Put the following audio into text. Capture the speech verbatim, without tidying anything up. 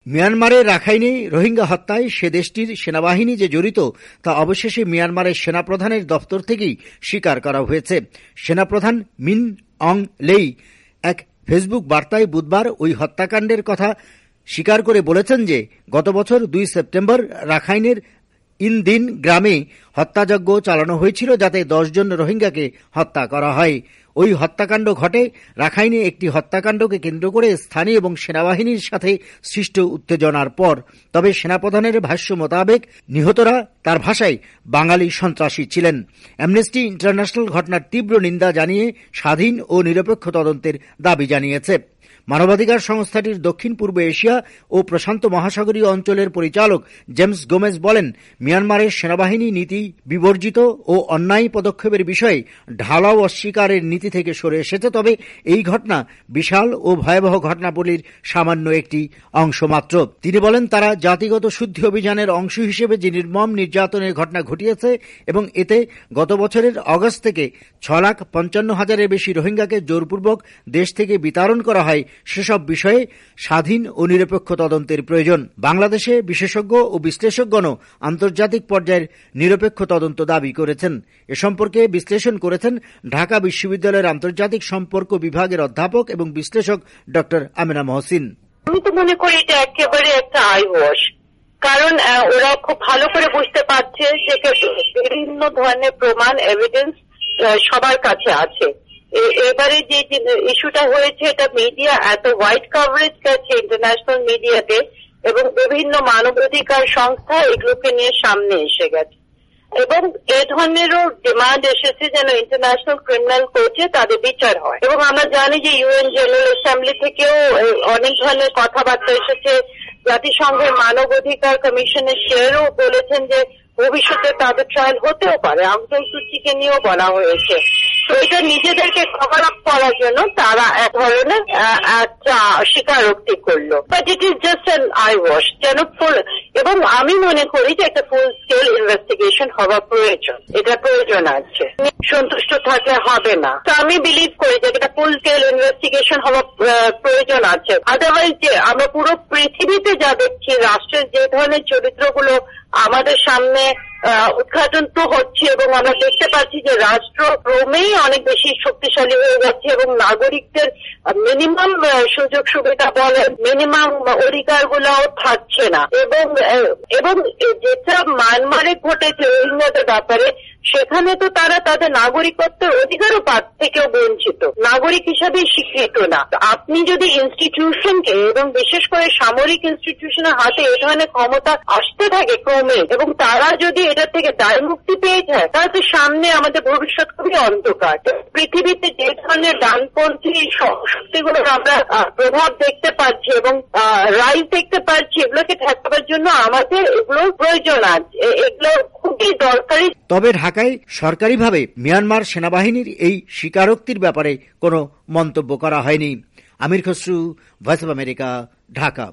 মিয়ানমারের রাখাইনে রোহিঙ্গা হত্যায় সে দেশটির সেনাবাহিনী যে জড়িত তা অবশেষে মিয়ানমারের সেনাপ্রধানের দপ্তর থেকেই স্বীকার করা হয়েছে। সেনাপ্রধান মিন অং লেই এক ফেসবুক বার্তায় বুধবার ওই হত্যাকাণ্ডের কথা স্বীকার করে বলেছেন যে গত বছর দুই সেপ্টেম্বর রাখাইনের ইনদিন গ্রামে হত্যাযজ্ঞ চালানো হয়েছিল, যাতে দশ জন রোহিঙ্গাকে হত্যা করা হয়। ওই হত্যাকাণ্ড ঘটে রাখাইনে একটি হত্যাকাণ্ডকে কেন্দ্র করে স্থানীয় এবং সেনাবাহিনীর সাথে সৃষ্ট উত্তেজনার পর। তবে সেনাপ্রধানের ভাষ্য মোতাবেক নিহতরা তার ভাষায় বাঙালি সন্ত্রাসী ছিলেন। অ্যামনেস্টি ইন্টারন্যাশনাল ঘটনার তীব্র নিন্দা জানিয়ে স্বাধীন ও নিরপেক্ষ তদন্তের দাবি জানিয়েছে। মানবাধিকার সংস্থাটির দক্ষিণ পূর্ব এশিয়া ও প্রশান্ত মহাসাগরীয় অঞ্চলের পরিচালক জেমস গোমেজ বলেন, মিয়ানমারের সেনাবাহিনী নীতি বিবর্জিত ও অন্যায় পদক্ষেপের বিষয়ে ঢালাও অস্বীকারের নীতি থেকে সরে এসেছে। তবে এই ঘটনা বিশাল ও ভয়াবহ ঘটনাবলীর সামান্য একটি অংশ মাত্র। তিনি বলেন, তারা জাতিগত শুদ্ধি অভিযানের অংশ হিসেবে যে নির্মম নির্যাতনের ঘটনা ঘটিয়েছে এবং এতে গত বছরের অগস্ট থেকে ছ লাখ পঞ্চান্ন হাজারের বেশি রোহিঙ্গাকে জোরপূর্বক দেশ থেকে বিতাড়ন করা হয়, সেসব বিষয়ে স্বাধীন ও নিরপেক্ষ তদন্তের প্রয়োজন। বাংলাদেশে বিশেষজ্ঞ ও বিশ্লেষকগণও আন্তর্জাতিক পর্যায়ের নিরপেক্ষ তদন্ত দাবি করেছেন। এ সম্পর্কে বিশ্লেষণ করেছেন ঢাকা বিশ্ববিদ্যালয়ের আন্তর্জাতিক সম্পর্ক বিভাগের অধ্যাপক এবং বিশ্লেষক ডক্টর আমেনা মহসিন। আমি তো মনে করি এটা একেবারে একটা আই ওয়াশ, কারণ ওরা খুব ভালো করে বুঝতে পারছে যে বিভিন্ন ধরনের প্রমাণ এভিডেন্স সবার কাছে আছে। এবারে যে ইস্যুটা হয়েছে এটা মিডিয়া এত ওয়াইড কভারেজ গেছে ইন্টারন্যাশনাল মিডিয়াতে এবং বিভিন্ন মানবাধিকার সংস্থা এগুলোকে নিয়ে সামনে এসে গেছে এবং এ ধরনেরও ডিমান্ড এসেছে যেন ইন্টারন্যাশনাল ক্রিমিনাল কোর্টে তাদের বিচার হয়। এবং আমরা জানি যে ইউএন জেনারেল অ্যাসেম্বলি থেকেও অনেক ধরনের কথাবার্তা এসেছে। জাতিসংঘের মানবাধিকার কমিশনের শেয়ারও বলেছেন যে ভবিষ্যতে তাদের ট্রায়াল হতেও পারে। আং সান সু চিকে নিয়েও বলা হয়েছে। তো এটা নিজেদেরকে কভার আপ করার জন্য তারা এক ধরনের একটা স্বীকারোক্তি করলো, but it is just an eyewash. যেন এবং আমি মনে করি যে একটা ফুল স্কেল ইনভেস্টিগেশন হওয়া প্রয়োজন, এটা প্রয়োজন আছে। সন্তুষ্ট থাকলে হবে না। তো আমি বিলিভ করি যে একটা ফুল স্কেল ইনভেস্টিগেশন হওয়া প্রয়োজন আছে। আদারওয়াইজ যে আমরা পুরো পৃথিবীতে যা দেখছি, রাষ্ট্রের যে ধরনের চরিত্রগুলো আমাদের সামনে উদ্ঘাটন তো হচ্ছে এবং আমরা দেখতে পাচ্ছি যে রাষ্ট্র ক্রমেই অনেক বেশি শক্তিশালী হয়ে যাচ্ছে এবং নাগরিকদের মিনিমাম সুযোগ সুবিধা বলে মিনিমাম অধিকার গুলাও থাকছে না। এবং এবং যেটা মায়ানমারে ঘটেছে রোহিঙ্গাদের ব্যাপারে, সেখানে তো তারা তাদের নাগরিকত্বের অধিকারও পাওয়ার থেকেও বঞ্চিত, নাগরিক হিসাবে স্বীকৃত না। আপনি যদি ইনস্টিটিউশনকে এবং বিশেষ করে সামরিক ইনস্টিটিউশনের হাতে এ ধরনের ক্ষমতা আসতে থাকে ক্রমে এবং তারা যদি এটা থেকে দায় মুক্তি পেয়ে যায়, তাহলে সামনে আমাদের ভবিষ্যৎ খুবই অন্ধকার। পৃথিবীতে যে ধরনের ডানপন্থী শক্তিগুলোর আমরা প্রভাব দেখতে পাচ্ছি এবং রাইজ দেখতে পাচ্ছি, এগুলোকে ঠেকাবার জন্য আমাদের এগুলো প্রয়োজন আছে, এগুলো খুবই দরকারি। তবে ঢাকায় সরকারিভাবে মিয়ানমার সেনাবাহিনীর এই স্বীকারোক্তির ব্যাপারে কোনো মন্তব্য করা হয়নি। Amir Khasru, Voice of America, Dhaka.